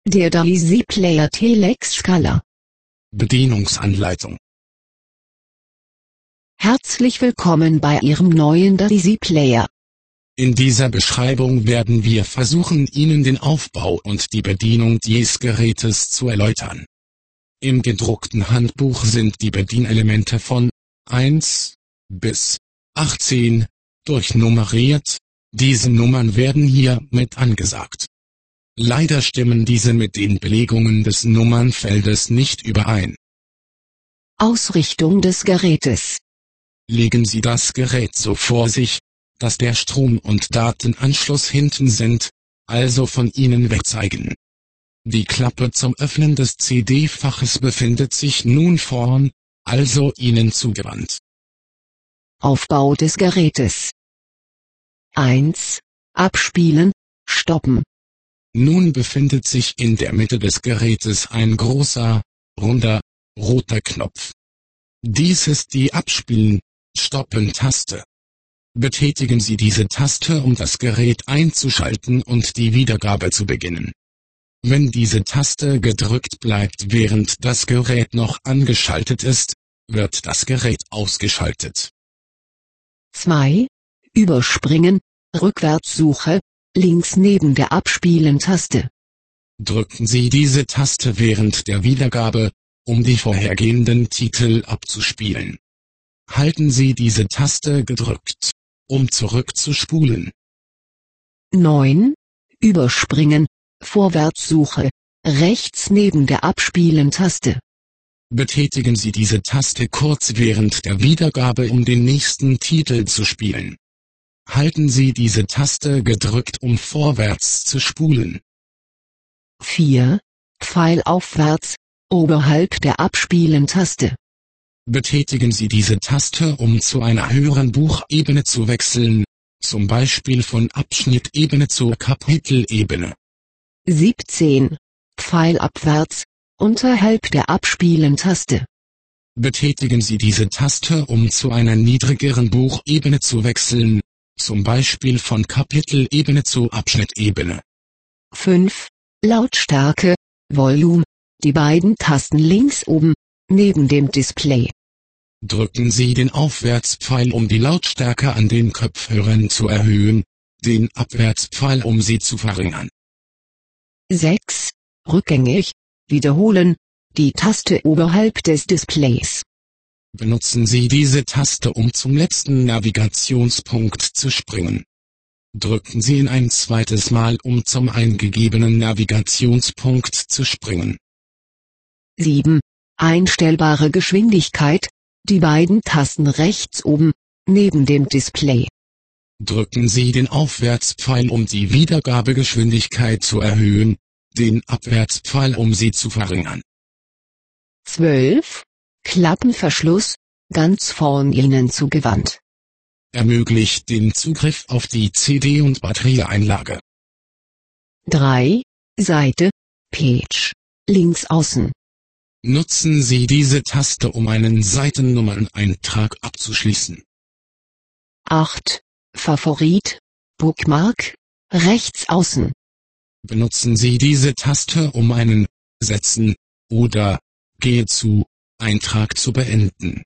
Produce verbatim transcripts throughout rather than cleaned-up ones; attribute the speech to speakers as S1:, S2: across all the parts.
S1: Der Daisy Player Telex Scala.
S2: Bedienungsanleitung.
S1: Herzlich willkommen bei Ihrem neuen Daisy Player.
S2: In dieser Beschreibung werden wir versuchen, Ihnen den Aufbau und die Bedienung dieses Gerätes zu erläutern. Im gedruckten Handbuch sind die Bedienelemente von eins bis achtzehn durchnummeriert. Diese Nummern werden hier mit angesagt. Leider stimmen diese mit den Belegungen des Nummernfeldes nicht überein.
S1: Ausrichtung des Gerätes.
S2: Legen Sie das Gerät so vor sich, dass der Strom- und Datenanschluss hinten sind, also von Ihnen weg zeigen. Die Klappe zum Öffnen des C D-Faches befindet sich nun vorn, also Ihnen zugewandt.
S1: Aufbau des Gerätes. eins. Abspielen, stoppen.
S2: Nun befindet sich in der Mitte des Gerätes ein großer, runder, roter Knopf. Dies ist die Abspielen-Stoppen-Taste. Betätigen Sie diese Taste, um das Gerät einzuschalten und die Wiedergabe zu beginnen. Wenn diese Taste gedrückt bleibt, während das Gerät noch angeschaltet ist, wird das Gerät ausgeschaltet.
S1: zwei. Überspringen, Rückwärtssuche, links neben der Abspielen-Taste.
S2: Drücken Sie diese Taste während der Wiedergabe, um die vorhergehenden Titel abzuspielen. Halten Sie diese Taste gedrückt, um zurückzuspulen.
S1: neun. Überspringen, Vorwärtssuche, rechts neben der Abspielen-Taste.
S2: Betätigen Sie diese Taste kurz während der Wiedergabe, um den nächsten Titel zu spielen. Halten Sie diese Taste gedrückt, um vorwärts zu spulen.
S1: vier. Pfeil aufwärts, oberhalb der Abspielen-Taste.
S2: Betätigen Sie diese Taste, um zu einer höheren Buchebene zu wechseln, zum Beispiel von Abschnittebene zur Kapitelebene.
S1: siebzehn. Pfeil abwärts, unterhalb der Abspielen-Taste.
S2: Betätigen Sie diese Taste, um zu einer niedrigeren Buchebene zu wechseln, zum Beispiel von Kapitelebene zur Abschnittebene.
S1: fünf. Lautstärke, Volume, die beiden Tasten links oben, neben dem Display.
S2: Drücken Sie den Aufwärtspfeil, um die Lautstärke an den Kopfhörern zu erhöhen, den Abwärtspfeil, um sie zu verringern.
S1: sechs. Rückgängig, wiederholen, die Taste oberhalb des Displays.
S2: Benutzen Sie diese Taste, um zum letzten Navigationspunkt zu springen. Drücken Sie ihn ein zweites Mal, um zum eingegebenen Navigationspunkt zu springen.
S1: sieben. Einstellbare Geschwindigkeit, die beiden Tasten rechts oben, neben dem Display.
S2: Drücken Sie den Aufwärtspfeil, um die Wiedergabegeschwindigkeit zu erhöhen, den Abwärtspfeil, um sie zu verringern.
S1: zwölf. Klappenverschluss, ganz vorn Ihnen zugewandt.
S2: Ermöglicht den Zugriff auf die C D- und Batterieeinlage.
S1: drei. Seite, Page, links außen.
S2: Nutzen Sie diese Taste, um einen Seitennummerneintrag abzuschließen.
S1: acht. Favorit, Bookmark, rechts außen.
S2: Benutzen Sie diese Taste, um einen Setzen oder Gehe zu Eintrag zu beenden.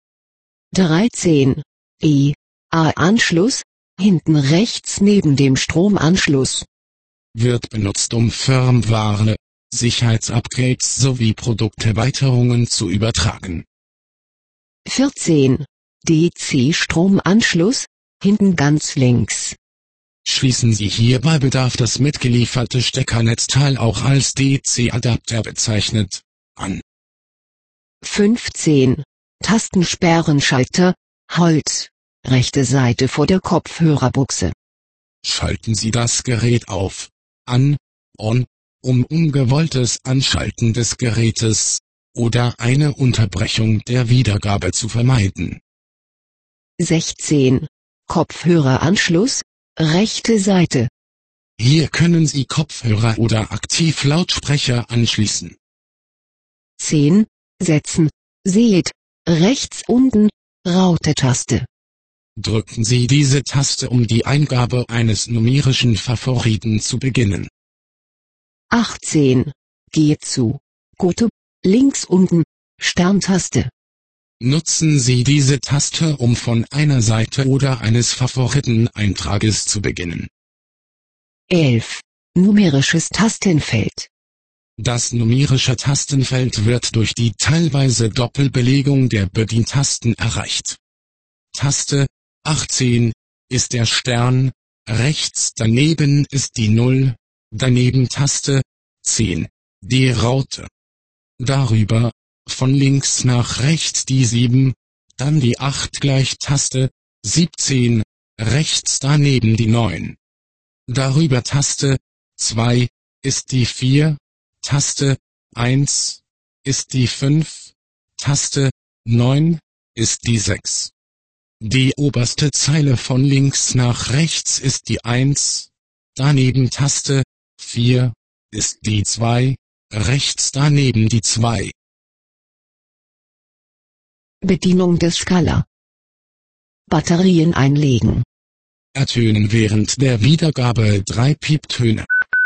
S1: dreizehn. E A-Anschluss, hinten rechts neben dem Stromanschluss.
S2: Wird benutzt, um Firmware, Sicherheitsupgrades sowie Produkterweiterungen zu übertragen.
S1: vierzehn. D C-Stromanschluss, hinten ganz links.
S2: Schließen Sie hier bei Bedarf das mitgelieferte Steckernetzteil, auch als D C-Adapter bezeichnet, an.
S1: fünfzehn. Tastensperrenschalter, Holz, rechte Seite vor der Kopfhörerbuchse.
S2: Schalten Sie das Gerät auf, an, on, um ungewolltes Anschalten des Gerätes oder eine Unterbrechung der Wiedergabe zu vermeiden.
S1: sechzehn. Kopfhöreranschluss, rechte Seite.
S2: Hier können Sie Kopfhörer oder Aktivlautsprecher anschließen.
S1: zehn. Setzen, seht, rechts unten, Raute-Taste.
S2: Drücken Sie diese Taste, um die Eingabe eines numerischen Favoriten zu beginnen.
S1: achtzehn. Gehe zu GoTo, links unten, Sterntaste.
S2: Nutzen Sie diese Taste, um von einer Seite oder eines Favoriteneintrages zu beginnen.
S1: elf. Numerisches Tastenfeld.
S2: Das numerische Tastenfeld wird durch die teilweise Doppelbelegung der Bedientasten erreicht. Taste achtzehn ist der Stern, rechts daneben ist die null, daneben Taste zehn, die Raute. Darüber, von links nach rechts die sieben, dann die acht gleich Taste siebzehn, rechts daneben die neun. Darüber Taste zwei, ist die vier, Taste eins, ist die fünf, Taste neun, ist die sechs. Die oberste Zeile von links nach rechts ist die eins, daneben Taste vier, ist die zwei, rechts daneben die zwei.
S1: Bedienung des Skala. Batterien einlegen.
S2: Ertönen während der Wiedergabe drei Pieptöne.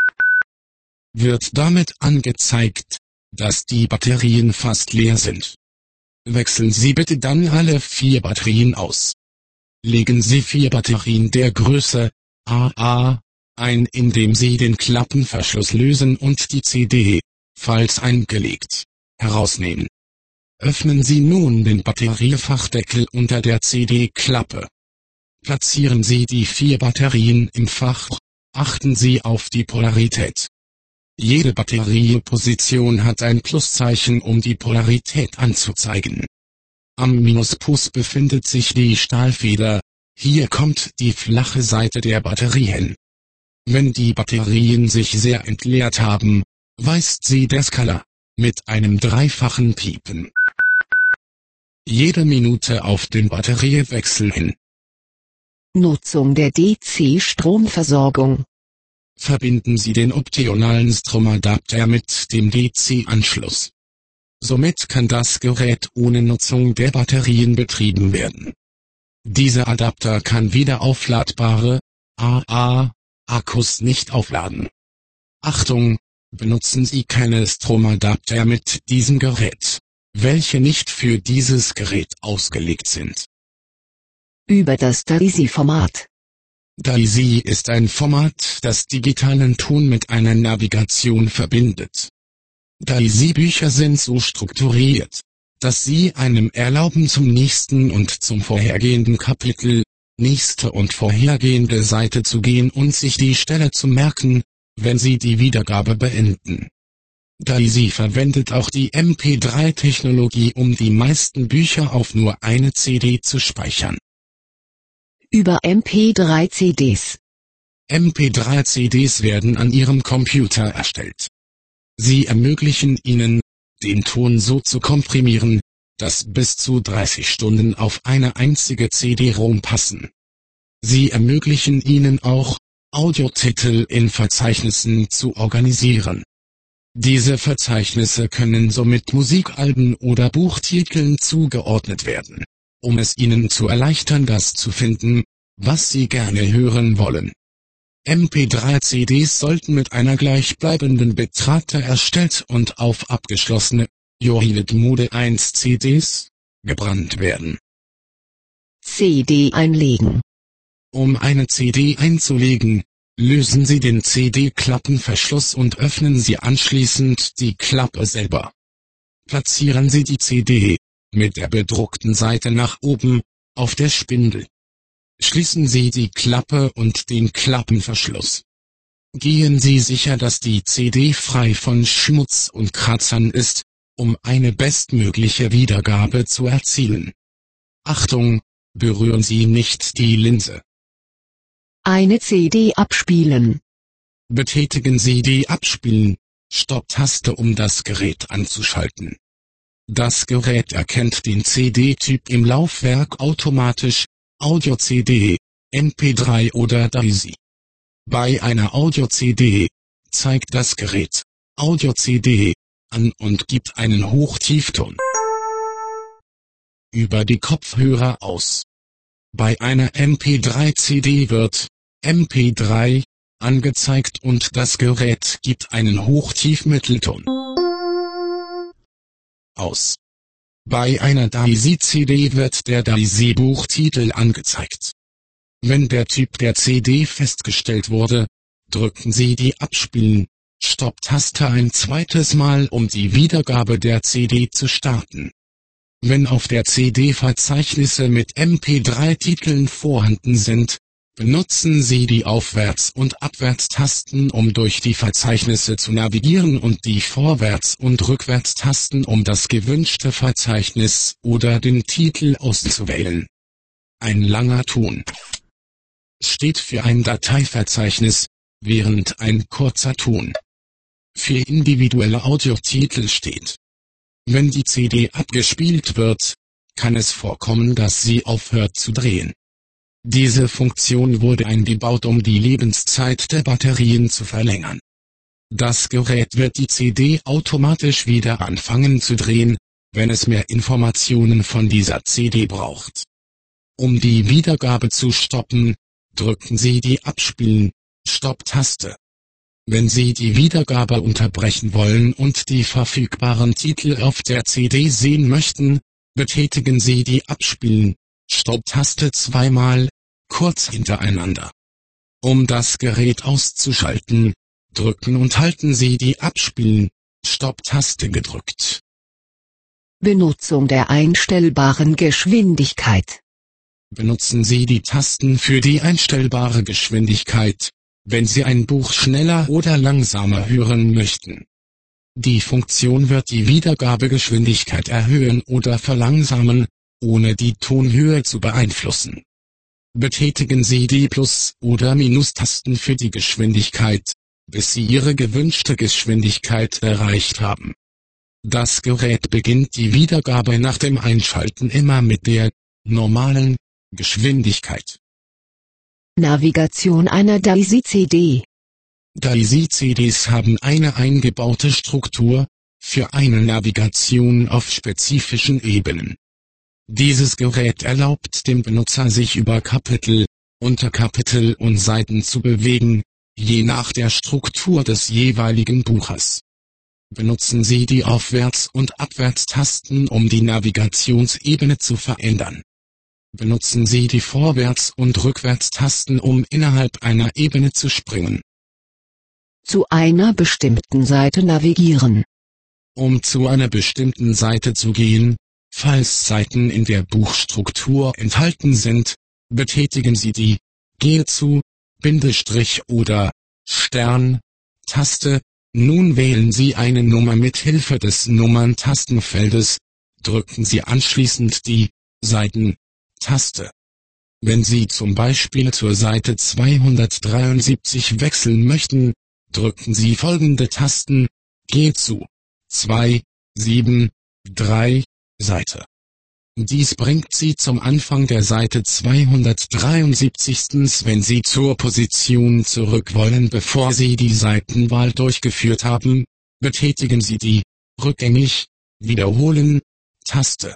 S2: Wird damit angezeigt, dass die Batterien fast leer sind. Wechseln Sie bitte dann alle vier Batterien aus. Legen Sie vier Batterien der Größe A A ein, indem Sie den Klappenverschluss lösen und die C D, falls eingelegt, herausnehmen. Öffnen Sie nun den Batteriefachdeckel unter der C D-Klappe. Platzieren Sie die vier Batterien im Fach, achten Sie auf die Polarität. Jede Batterieposition hat ein Pluszeichen, um die Polarität anzuzeigen. Am Minuspol befindet sich die Stahlfeder, hier kommt die flache Seite der Batterie hin. Wenn die Batterien sich sehr entleert haben, weist sie der Skala mit einem dreifachen Piepen jede Minute auf den Batteriewechsel hin.
S1: Nutzung der D C-Stromversorgung.
S2: Verbinden Sie den optionalen Stromadapter mit dem D C-Anschluss. Somit kann das Gerät ohne Nutzung der Batterien betrieben werden. Dieser Adapter kann wieder aufladbare A A-Akkus nicht aufladen. Achtung! Benutzen Sie keine Stromadapter mit diesem Gerät, welche nicht für dieses Gerät ausgelegt sind.
S1: Über das DAISY-Format.
S2: DAISY ist ein Format, das digitalen Ton mit einer Navigation verbindet. DAISY-Bücher sind so strukturiert, dass sie einem erlauben, zum nächsten und zum vorhergehenden Kapitel, nächste und vorhergehende Seite zu gehen und sich die Stelle zu merken, wenn Sie die Wiedergabe beenden. DAISY verwendet auch die M P drei Technologie, um die meisten Bücher auf nur eine C D zu speichern.
S1: Über M P drei C Ds.
S2: M P drei C Ds werden an Ihrem Computer erstellt. Sie ermöglichen Ihnen, den Ton so zu komprimieren, dass bis zu dreißig Stunden auf eine einzige C D-ROM passen. Sie ermöglichen Ihnen auch, Audiotitel in Verzeichnissen zu organisieren. Diese Verzeichnisse können somit Musikalben oder Buchtiteln zugeordnet werden, um es Ihnen zu erleichtern, das zu finden, was Sie gerne hören wollen. M P drei C Ds sollten mit einer gleichbleibenden Bitrate erstellt und auf abgeschlossene Joylet Mode eins C Ds gebrannt werden.
S1: C D einlegen.
S2: Um eine C D einzulegen, lösen Sie den C D-Klappenverschluss und öffnen Sie anschließend die Klappe selber. Platzieren Sie die C D, mit der bedruckten Seite nach oben, auf der Spindel. Schließen Sie die Klappe und den Klappenverschluss. Gehen Sie sicher, dass die C D frei von Schmutz und Kratzern ist, um eine bestmögliche Wiedergabe zu erzielen. Achtung, berühren Sie nicht die Linse.
S1: Eine C D abspielen.
S2: Betätigen Sie die Abspielen-Stopp-Taste, um das Gerät anzuschalten. Das Gerät erkennt den C D-Typ im Laufwerk automatisch, Audio-C D, M P drei oder DAISY. Bei einer Audio-C D zeigt das Gerät Audio-C D an und gibt einen Hochtiefton über die Kopfhörer aus. Bei einer M P drei C D wird M P drei angezeigt und das Gerät gibt einen Hoch-Tief-Mittelton aus. Bei einer Daisy-C D wird der Daisy-Buchtitel angezeigt. Wenn der Typ der C D festgestellt wurde, drücken Sie die Abspielen-Stopp-Taste ein zweites Mal, um die Wiedergabe der C D zu starten. Wenn auf der C D Verzeichnisse mit M P drei Titeln vorhanden sind, benutzen Sie die Aufwärts- und Abwärtstasten, um durch die Verzeichnisse zu navigieren, und die Vorwärts- und Rückwärtstasten, um das gewünschte Verzeichnis oder den Titel auszuwählen. Ein langer Ton steht für ein Dateiverzeichnis, während ein kurzer Ton für individuelle Audiotitel steht. Wenn die C D abgespielt wird, kann es vorkommen, dass sie aufhört zu drehen. Diese Funktion wurde eingebaut, um die Lebenszeit der Batterien zu verlängern. Das Gerät wird die C D automatisch wieder anfangen zu drehen, wenn es mehr Informationen von dieser C D braucht. Um die Wiedergabe zu stoppen, drücken Sie die Abspielen-Stopp-Taste. Wenn Sie die Wiedergabe unterbrechen wollen und die verfügbaren Titel auf der C D sehen möchten, betätigen Sie die Abspielen-Stopp-Taste zweimal, kurz hintereinander. Um das Gerät auszuschalten, drücken und halten Sie die Abspielen-Stopp-Taste gedrückt.
S1: Benutzung der einstellbaren Geschwindigkeit.
S2: Benutzen Sie die Tasten für die einstellbare Geschwindigkeit, wenn Sie ein Buch schneller oder langsamer hören möchten. Die Funktion wird die Wiedergabegeschwindigkeit erhöhen oder verlangsamen, ohne die Tonhöhe zu beeinflussen. Betätigen Sie die Plus- oder Minustasten für die Geschwindigkeit, bis Sie Ihre gewünschte Geschwindigkeit erreicht haben. Das Gerät beginnt die Wiedergabe nach dem Einschalten immer mit der normalen Geschwindigkeit.
S1: Navigation einer Daisy-C D.
S2: Daisy-C Ds haben eine eingebaute Struktur für eine Navigation auf spezifischen Ebenen. Dieses Gerät erlaubt dem Benutzer, sich über Kapitel, Unterkapitel und Seiten zu bewegen, je nach der Struktur des jeweiligen Buches. Benutzen Sie die Aufwärts- und Abwärtstasten, um die Navigationsebene zu verändern. Benutzen Sie die Vorwärts- und Rückwärtstasten, um innerhalb einer Ebene zu springen.
S1: Zu einer bestimmten Seite navigieren.
S2: Um zu einer bestimmten Seite zu gehen, falls Seiten in der Buchstruktur enthalten sind, betätigen Sie die Gehe zu, Bindestrich oder Stern Taste. Nun wählen Sie eine Nummer mit Hilfe des Nummern-Tastenfeldes, drücken Sie anschließend die Seiten-Taste. Wenn Sie zum Beispiel zur Seite zweihundertdreiundsiebzig wechseln möchten, drücken Sie folgende Tasten: Gehe zu zwei sieben drei Seite. Dies bringt Sie zum Anfang der Seite zweihundertdreiundsiebzig. Wenn Sie zur Position zurück wollen, bevor Sie die Seitenwahl durchgeführt haben, betätigen Sie die Rückgängig Wiederholen Taste.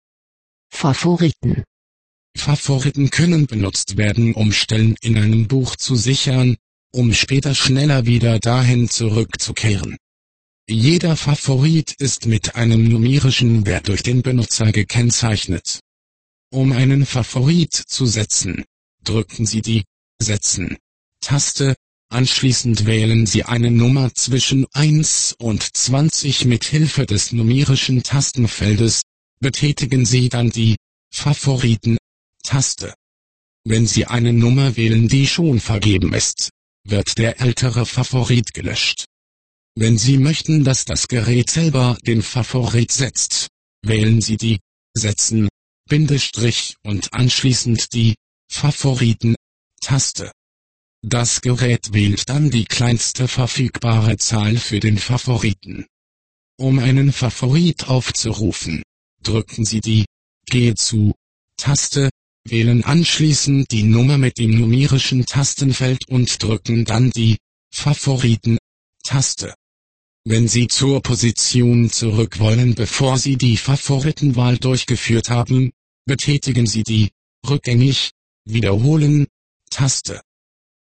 S1: Favoriten.
S2: Favoriten können benutzt werden, um Stellen in einem Buch zu sichern, um später schneller wieder dahin zurückzukehren. Jeder Favorit ist mit einem numerischen Wert durch den Benutzer gekennzeichnet. Um einen Favorit zu setzen, drücken Sie die Setzen-Taste, anschließend wählen Sie eine Nummer zwischen eins und zwanzig mit Hilfe des numerischen Tastenfeldes, betätigen Sie dann die Favoriten-Taste. Wenn Sie eine Nummer wählen, die schon vergeben ist, wird der ältere Favorit gelöscht. Wenn Sie möchten, dass das Gerät selber den Favorit setzt, wählen Sie die Setzen, Bindestrich und anschließend die Favoriten-Taste. Das Gerät wählt dann die kleinste verfügbare Zahl für den Favoriten. Um einen Favorit aufzurufen, drücken Sie die Gehe zu Taste, wählen anschließend die Nummer mit dem numerischen Tastenfeld und drücken dann die Favoriten-Taste. Wenn Sie zur Position zurück wollen, bevor Sie die Favoritenwahl durchgeführt haben, betätigen Sie die Rückgängig Wiederholen Taste.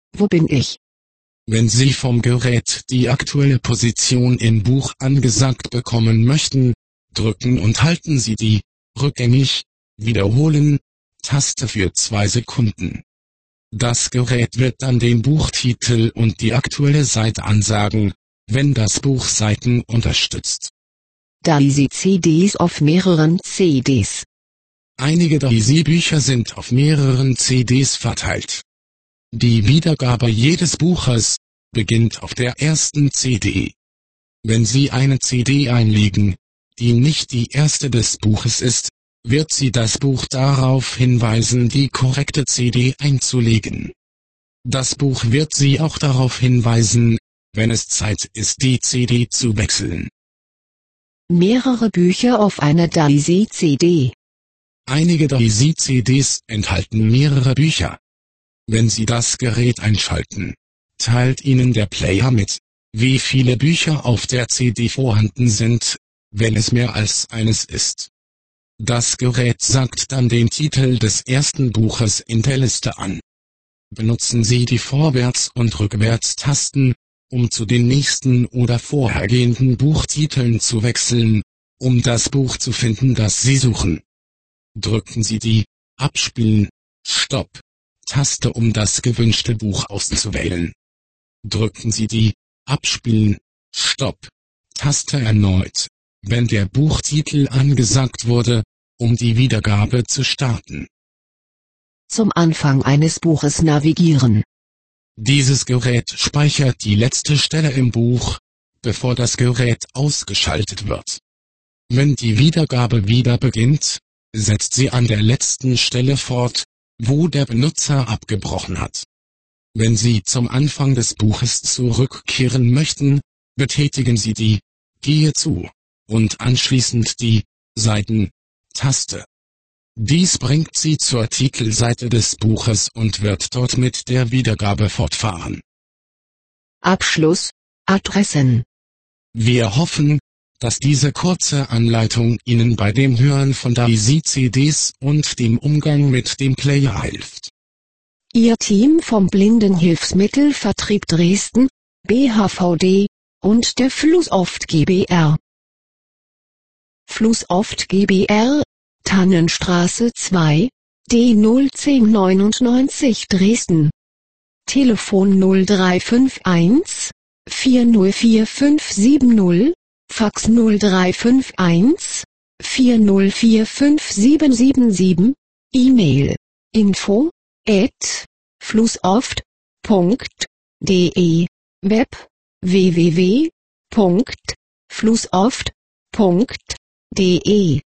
S1: Wo bin ich?
S2: Wenn Sie vom Gerät die aktuelle Position im Buch angesagt bekommen möchten, drücken und halten Sie die rückgängig wiederholen Taste für zwei Sekunden. Das Gerät wird dann den Buchtitel und die aktuelle Seite ansagen, wenn das Buch Seiten unterstützt.
S1: Daisy C Ds auf mehreren C Ds.
S2: Einige Daisy-Bücher sind auf mehreren C Ds verteilt. Die Wiedergabe jedes Buches beginnt auf der ersten C D. Wenn Sie eine C D einlegen, die nicht die erste des Buches ist, wird sie das Buch darauf hinweisen, die korrekte C D einzulegen. Das Buch wird Sie auch darauf hinweisen, wenn es Zeit ist, die C D zu wechseln.
S1: Mehrere Bücher auf einer Daisy C D.
S2: Einige Daisy C Ds enthalten mehrere Bücher. Wenn Sie das Gerät einschalten, teilt Ihnen der Player mit, wie viele Bücher auf der C D vorhanden sind, wenn es mehr als eines ist. Das Gerät sagt dann den Titel des ersten Buches in der Liste an. Benutzen Sie die Vorwärts- und Rückwärtstasten, um zu den nächsten oder vorhergehenden Buchtiteln zu wechseln, um das Buch zu finden, das Sie suchen. Drücken Sie die Abspielen, Stopp Taste, um das gewünschte Buch auszuwählen. Drücken Sie die Abspielen, Stopp Taste erneut, wenn der Buchtitel angesagt wurde, um die Wiedergabe zu starten.
S1: Zum Anfang eines Buches navigieren.
S2: Dieses Gerät speichert die letzte Stelle im Buch, bevor das Gerät ausgeschaltet wird. Wenn die Wiedergabe wieder beginnt, setzt sie an der letzten Stelle fort, wo der Benutzer abgebrochen hat. Wenn Sie zum Anfang des Buches zurückkehren möchten, betätigen Sie die Gehe zu und anschließend die Seiten-Taste. Dies bringt Sie zur Titelseite des Buches und wird dort mit der Wiedergabe fortfahren.
S1: Abschluss, Adressen.
S2: Wir hoffen, dass diese kurze Anleitung Ihnen bei dem Hören von Daisy C Ds und dem Umgang mit dem Player hilft.
S1: Ihr Team vom Blindenhilfsmittelvertrieb Dresden, B H V D, und der Flussoft GbR. Flussoft GbR, Tannenstraße zwei, D null zehn neunundneunzig Dresden. Telefon null drei fünf eins, vier null vier fünf sieben null, Fax null drei fünf eins, vier null vier fünf sieben sieben sieben, E-Mail, info, at, flussoft punkt de, Web, w w w punkt flussoft punkt de